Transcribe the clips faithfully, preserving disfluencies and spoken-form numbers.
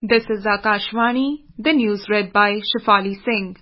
This is Akashvani, the news read by Shafali Singh.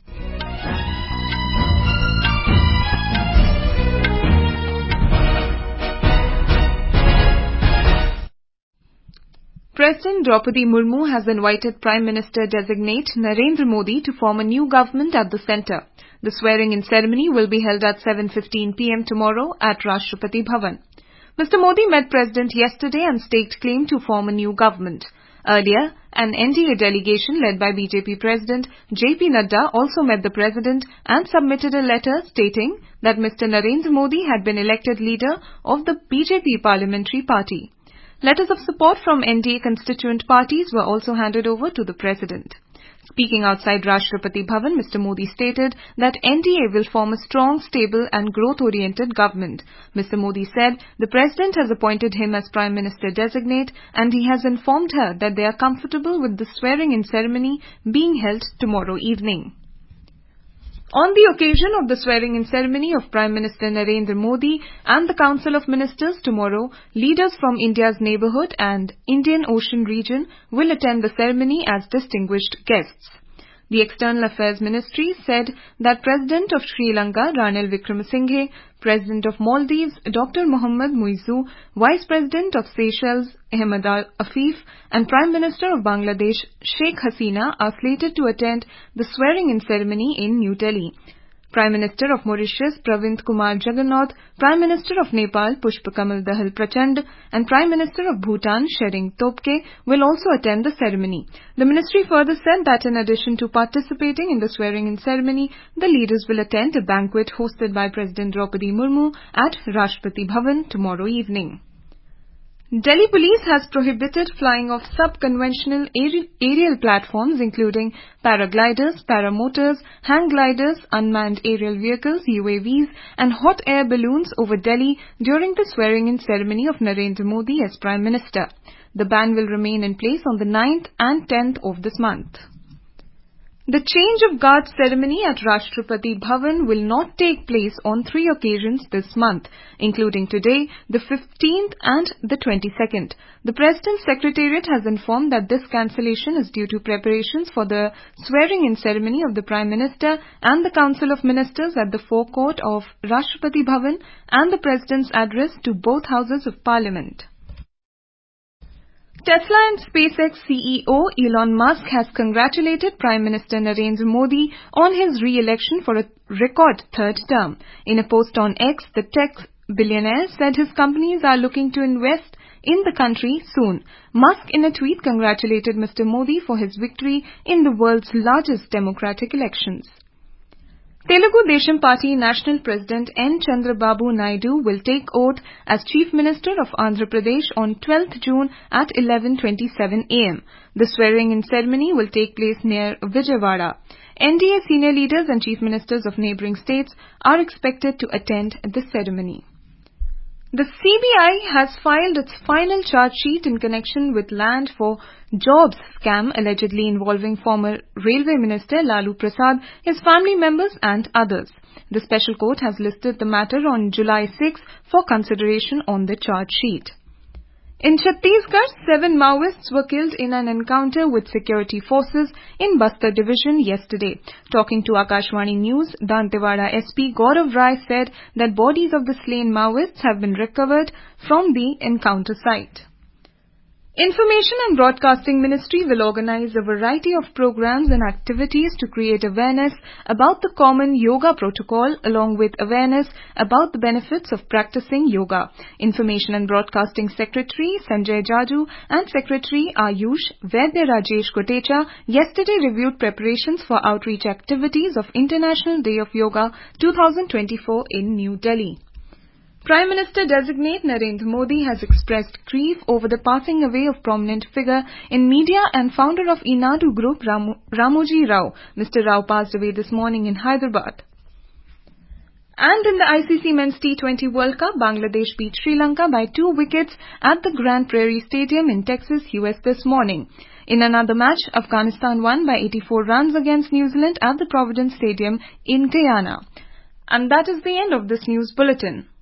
President Draupadi Murmu has invited Prime Minister-designate Narendra Modi to form a new government at the centre. The swearing-in ceremony will be held at seven fifteen p m tomorrow at Rashtrapati Bhavan. Mister Modi met President yesterday and staked claim to form a new government. Earlier, an N D A delegation led by B J P President J P Nadda also met the President and submitted a letter stating that Mister Narendra Modi had been elected leader of the B J P Parliamentary Party. Letters of support from N D A constituent parties were also handed over to the President. Speaking outside Rashtrapati Bhavan, Mister Modi stated that N D A will form a strong, stable and growth-oriented government. Mister Modi said the President has appointed him as Prime Minister-designate and he has informed her that they are comfortable with the swearing-in ceremony being held tomorrow evening. On the occasion of the swearing-in ceremony of Prime Minister Narendra Modi and the Council of Ministers tomorrow, leaders from India's neighbourhood and Indian Ocean region will attend the ceremony as distinguished guests. The External Affairs Ministry said that President of Sri Lanka, Ranil Wickremesinghe, President of Maldives, Doctor Mohammad Muizzu, Vice President of Seychelles, Ahmed Afif, and Prime Minister of Bangladesh, Sheikh Hasina, are slated to attend the swearing-in ceremony in New Delhi. Prime Minister of Mauritius, Pravind Kumar Jagannath, Prime Minister of Nepal, Pushpa Kamal Dahal Prachand, and Prime Minister of Bhutan, Tshering Tobgay, will also attend the ceremony. The ministry further said that in addition to participating in the swearing-in ceremony, the leaders will attend a banquet hosted by President Draupadi Murmu at Rashtrapati Bhavan tomorrow evening. Delhi Police has prohibited flying of sub-conventional aerial platforms including paragliders, paramotors, hang gliders, unmanned aerial vehicles, U A Vs and hot air balloons over Delhi during the swearing-in ceremony of Narendra Modi as Prime Minister. The ban will remain in place on the ninth and tenth of this month. The change of guard ceremony at Rashtrapati Bhavan will not take place on three occasions this month, including today, the fifteenth and the twenty-second. The President's Secretariat has informed that this cancellation is due to preparations for the swearing-in ceremony of the Prime Minister and the Council of Ministers at the forecourt of Rashtrapati Bhavan and the President's address to both houses of Parliament. Tesla and SpaceX C E O Elon Musk has congratulated Prime Minister Narendra Modi on his re-election for a record third term. In a post on X, the tech billionaire said his companies are looking to invest in the country soon. Musk in a tweet congratulated Mister Modi for his victory in the world's largest democratic elections. Telugu Desam Party National President N. Chandrababu Naidu will take oath as Chief Minister of Andhra Pradesh on twelfth June at eleven twenty-seven a m The swearing-in ceremony will take place near Vijayawada. N D A senior leaders and chief ministers of neighbouring states are expected to attend the ceremony. The C B I has filed its final charge sheet in connection with land for jobs scam allegedly involving former Railway Minister Lalu Prasad, his family members and others. The special court has listed the matter on July sixth for consideration on the charge sheet. In Chhattisgarh, seven Maoists were killed in an encounter with security forces in Bastar division yesterday. Talking to Akashvani News, Dantewada S P Gaurav Rai said that bodies of the slain Maoists have been recovered from the encounter site. Information and Broadcasting Ministry will organize a variety of programs and activities to create awareness about the common yoga protocol along with awareness about the benefits of practicing yoga. Information and Broadcasting Secretary Sanjay Jaju and Secretary Ayush Vaidya Rajesh Kotecha yesterday reviewed preparations for outreach activities of International Day of Yoga twenty twenty-four in New Delhi. Prime Minister-designate Narendra Modi has expressed grief over the passing away of prominent figure in media and founder of Inadu Group, Ram- Ramoji Rao. Mister Rao passed away this morning in Hyderabad. And in the I C C Men's T twenty World Cup, Bangladesh beat Sri Lanka by two wickets at the Grand Prairie Stadium in Texas, U S this morning. In another match, Afghanistan won by eighty-four runs against New Zealand at the Providence Stadium in Guyana. And that is the end of this news bulletin.